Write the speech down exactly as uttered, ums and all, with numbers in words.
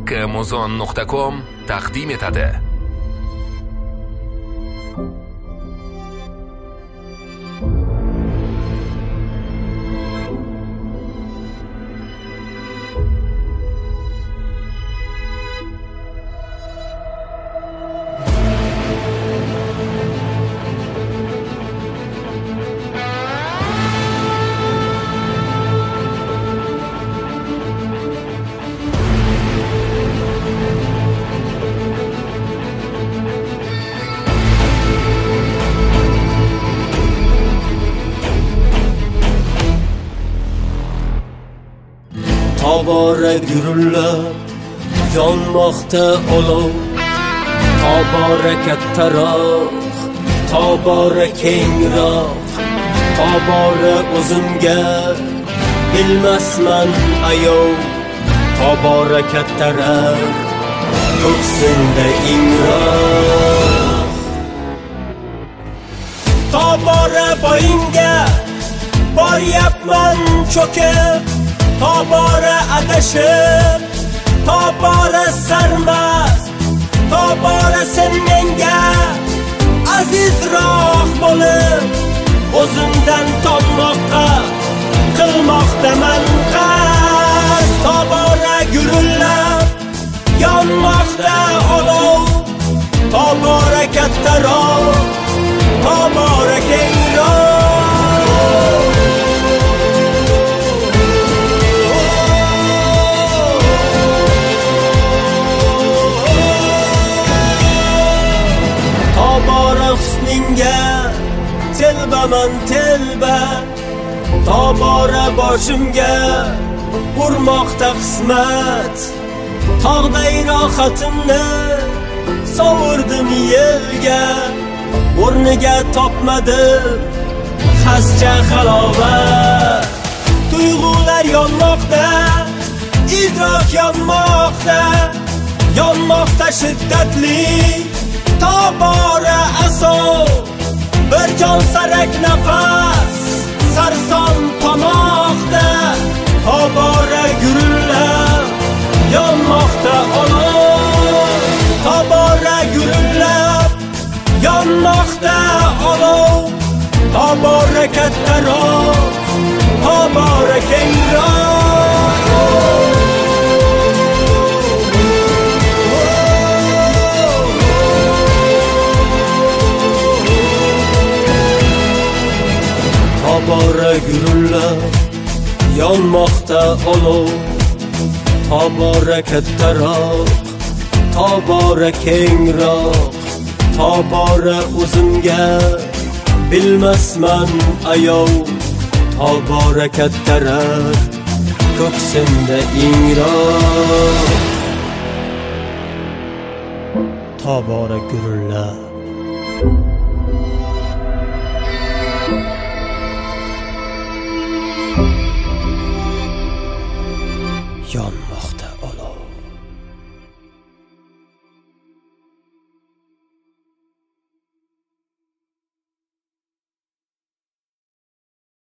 muzon nuqta com taqdim etadi. Tobora gurullar yonmoqda olov, tobora kattaroq, tobora kengroq, tobora o'zimga bilmasman ayov, tobora kattaroq, ko'ksimda ingroq. Tobora boyinga boryapman cho'kib, tobora adashib, tobora sarmast, tobora sen menga azizroq bo'lib, o'zimdan topmoqqa qilmoqdaman qasd. Tobora gurullab yonmoqda olov, tobora kattaroq, tobora kengroq. Husningga telbaman telba, tobora boshimga urmoqda qismat, tog'day rohatimni sovurdim yelga, o'rniga topmadim xascha halovat. Tuyg'ular yonmoqda, idrok yonmoqda, yonmoqda shiddatli tobora asov, bir jon sarak nafas sarson tomoqda, tobora gurullab yonmoqda olov, tobora gurullab yonmoqda olov, tobora kattaroq, tobora kengroq. Tobora gurullab yonmoqda olov, tobora kattaroq, tobora kengroq, tobora o'zimga bilmasman ayov, tobora kattaroq, ko'ksimda ingroq. Tobora gurullab yonmoqda.